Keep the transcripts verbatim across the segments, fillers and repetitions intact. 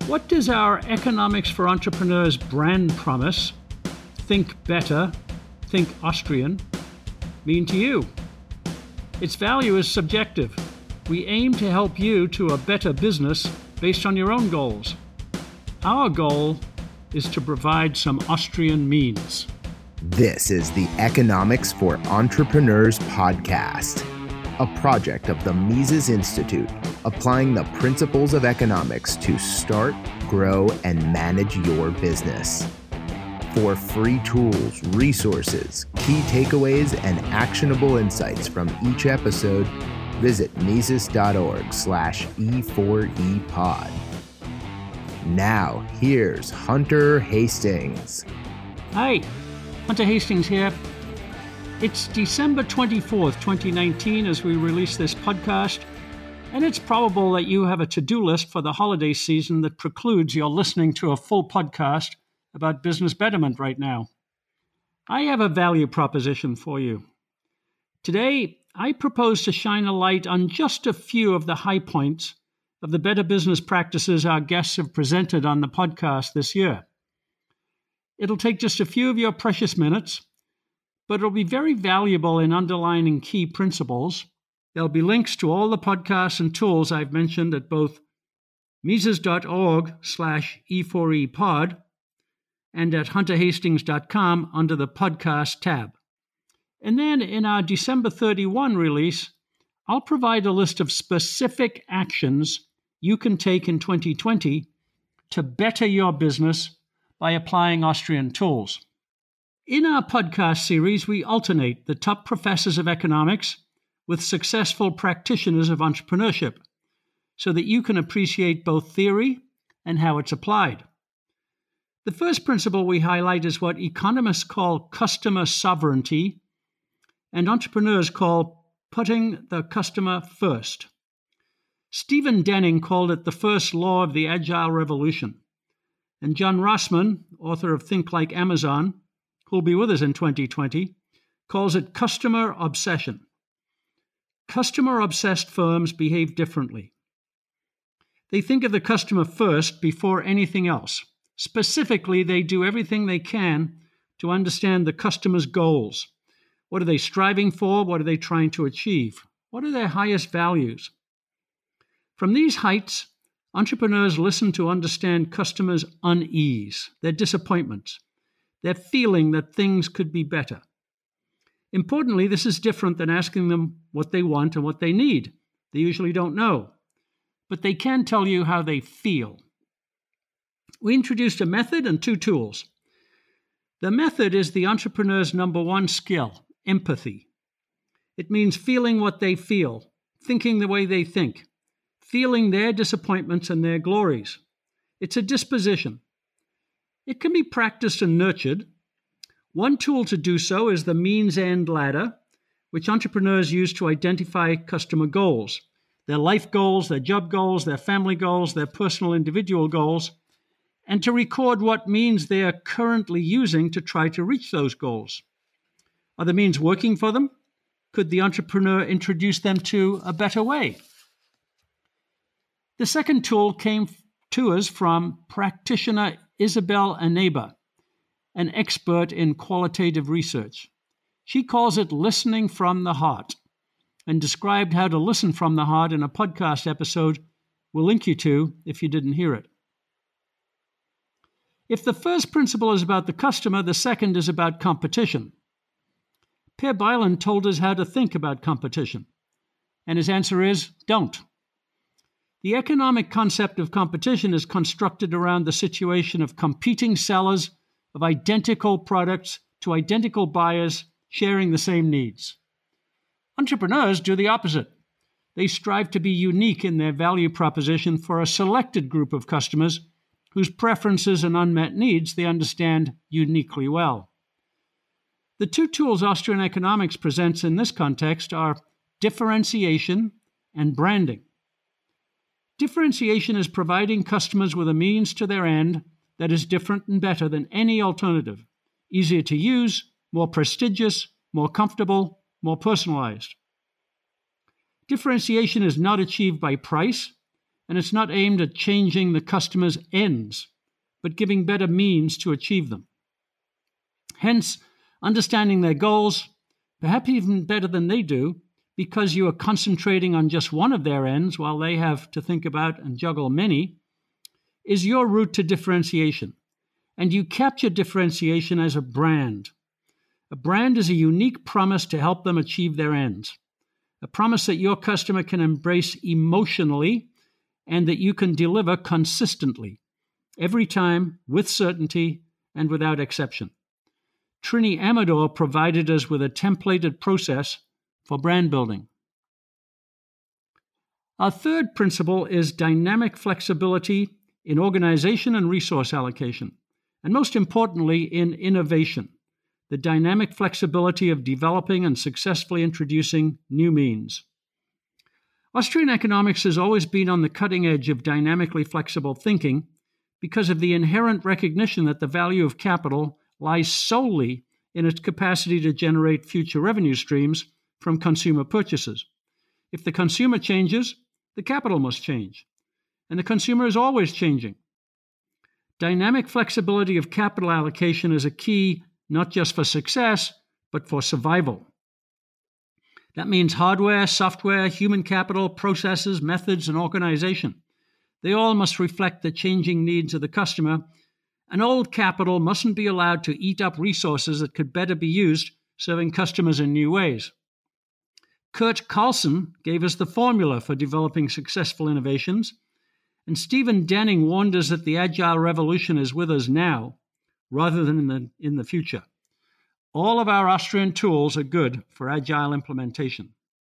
What does our Economics for Entrepreneurs brand promise, think better, think Austrian, mean to you? Its value is subjective. We aim to help you to a better business based on your own goals. Our goal is to provide some Austrian means. This is the Economics for Entrepreneurs podcast, a project of the Mises Institute, applying the principles of economics to start, grow, and manage your business. For free tools, resources, key takeaways, and actionable insights from each episode, visit Mises.org slash E4E pod. Now, here's Hunter Hastings. Hi, Hunter Hastings here. It's December twenty-fourth, twenty nineteen, as we release this podcast, and it's probable that you have a to-do list for the holiday season that precludes your listening to a full podcast about business betterment right now. I have a value proposition for you. Today, I propose to shine a light on just a few of the high points of the better business practices our guests have presented on the podcast this year. It'll take just a few of your precious minutes, but it'll be very valuable in underlining key principles. There'll be links to all the podcasts and tools I've mentioned at both Mises.org slash E4E pod and at hunter hastings dot com under the podcast tab. And then in our December thirty-first release, I'll provide a list of specific actions you can take in twenty twenty to better your business by applying Austrian tools. In our podcast series, we alternate the top professors of economics with successful practitioners of entrepreneurship so that you can appreciate both theory and how it's applied. The first principle we highlight is what economists call customer sovereignty and entrepreneurs call putting the customer first. Stephen Denning called it the first law of the Agile Revolution. And John Rossman, author of Think Like Amazon, who will be with us in twenty twenty, calls it customer obsession. Customer-obsessed firms behave differently. They think of the customer first before anything else. Specifically, they do everything they can to understand the customer's goals. What are they striving for? What are they trying to achieve? What are their highest values? From these heights, entrepreneurs listen to understand customers' unease, their disappointments, their feeling that things could be better. Importantly, this is different than asking them what they want and what they need. They usually don't know, but they can tell you how they feel. We introduced a method and two tools. The method is the entrepreneur's number one skill, empathy. It means feeling what they feel, thinking the way they think, feeling their disappointments and their glories. It's a disposition. It can be practiced and nurtured. One tool to do so is the means-end ladder, which entrepreneurs use to identify customer goals, their life goals, their job goals, their family goals, their personal individual goals, and to record what means they are currently using to try to reach those goals. Are the means working for them? Could the entrepreneur introduce them to a better way? The second tool came to us from practitioner Isabel Aneba, an expert in qualitative research. She calls it listening from the heart and described how to listen from the heart in a podcast episode we'll link you to if you didn't hear it. If the first principle is about the customer, the second is about competition. Per Byland told us how to think about competition, and his answer is don't. The economic concept of competition is constructed around the situation of competing sellers of identical products to identical buyers sharing the same needs. Entrepreneurs do the opposite. They strive to be unique in their value proposition for a selected group of customers whose preferences and unmet needs they understand uniquely well. The two tools Austrian economics presents in this context are differentiation and branding. Differentiation is providing customers with a means to their end that is different and better than any alternative, easier to use, more prestigious, more comfortable, more personalized. Differentiation is not achieved by price. and it's not aimed at changing the customer's ends, but giving better means to achieve them. Hence, understanding their goals, perhaps even better than they do, because you are concentrating on just one of their ends while they have to think about and juggle many, is your route to differentiation. And you capture differentiation as a brand. A brand is a unique promise to help them achieve their ends. A promise that your customer can embrace emotionally and that you can deliver consistently, every time, with certainty and without exception. Trini Amador provided us with a templated process for brand building. Our third principle is dynamic flexibility in organization and resource allocation, and most importantly, in innovation, the dynamic flexibility of developing and successfully introducing new means. Austrian economics has always been on the cutting edge of dynamically flexible thinking because of the inherent recognition that the value of capital lies solely in its capacity to generate future revenue streams from consumer purchases. If the consumer changes, the capital must change, and the consumer is always changing. Dynamic flexibility of capital allocation is a key not just for success, but for survival. That means hardware, software, human capital, processes, methods, and organization. They all must reflect the changing needs of the customer, and old capital mustn't be allowed to eat up resources that could better be used serving customers in new ways. Kurt Carlson gave us the formula for developing successful innovations, and Stephen Denning warned us that the agile revolution is with us now, rather than in the, in the future. All of our Austrian tools are good for agile implementation.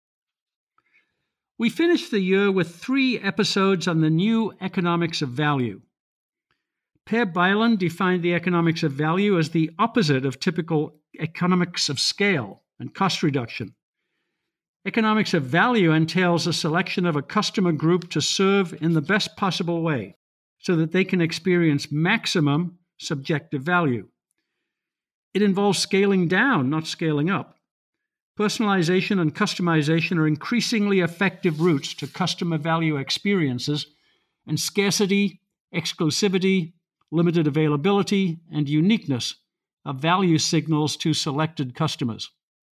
We finished the year with three episodes on the new economics of value. Per Byland defined the economics of value as the opposite of typical economics of scale and cost reduction. Economics of value entails a selection of a customer group to serve in the best possible way so that they can experience maximum subjective value. It involves scaling down, not scaling up. Personalization and customization are increasingly effective routes to customer value experiences, and scarcity, exclusivity, limited availability, and uniqueness are value signals to selected customers.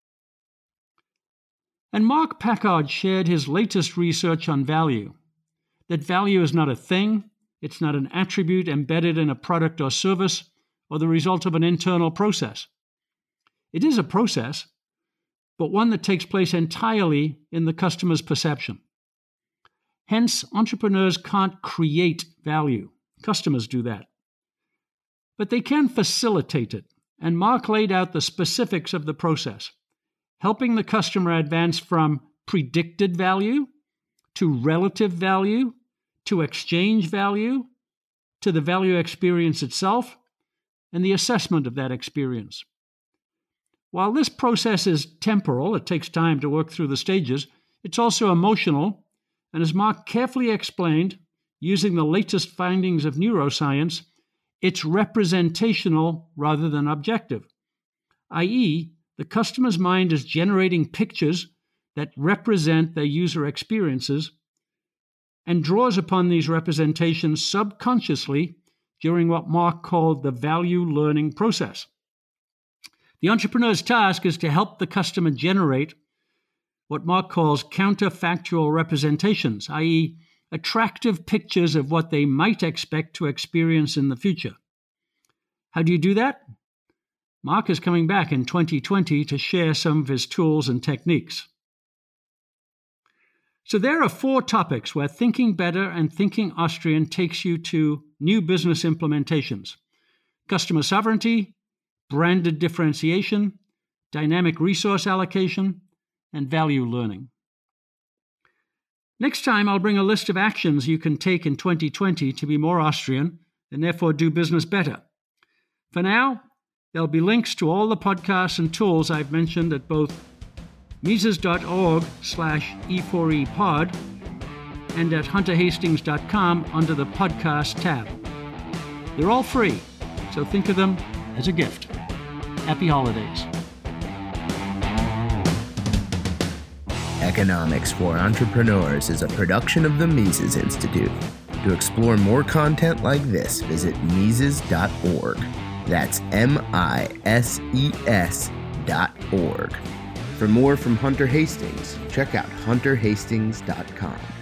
And Mark Packard shared his latest research on value, that value is not a thing, it's not an attribute embedded in a product or service, or the result of an internal process. It is a process, but one that takes place entirely in the customer's perception. Hence, entrepreneurs can't create value. Customers do that. But they can facilitate it, and Mark laid out the specifics of the process, helping the customer advance from predicted value to relative value to exchange value to the value experience itself and the assessment of that experience. While this process is temporal, it takes time to work through the stages, it's also emotional, and as Mark carefully explained, using the latest findings of neuroscience, it's representational rather than objective, that is, the customer's mind is generating pictures that represent their user experiences and draws upon these representations subconsciously during what Mark called the value learning process. The entrepreneur's task is to help the customer generate what Mark calls counterfactual representations, that is, attractive pictures of what they might expect to experience in the future. How do you do that? Mark is coming back in twenty twenty to share some of his tools and techniques. So there are four topics where Thinking Better and Thinking Austrian takes you to new business implementations: customer sovereignty, branded differentiation, dynamic resource allocation, and value learning. Next time, I'll bring a list of actions you can take in twenty twenty to be more Austrian and therefore do business better. For now, there'll be links to all the podcasts and tools I've mentioned at both Mises.org slash E4E pod and at hunter hastings dot com under the podcast tab. They're all free, so think of them as a gift. Happy holidays. Economics for Entrepreneurs is a production of the Mises Institute. To explore more content like this, visit Mises dot org. That's M I S E S dot org. For more from Hunter Hastings, check out Hunter Hastings dot com.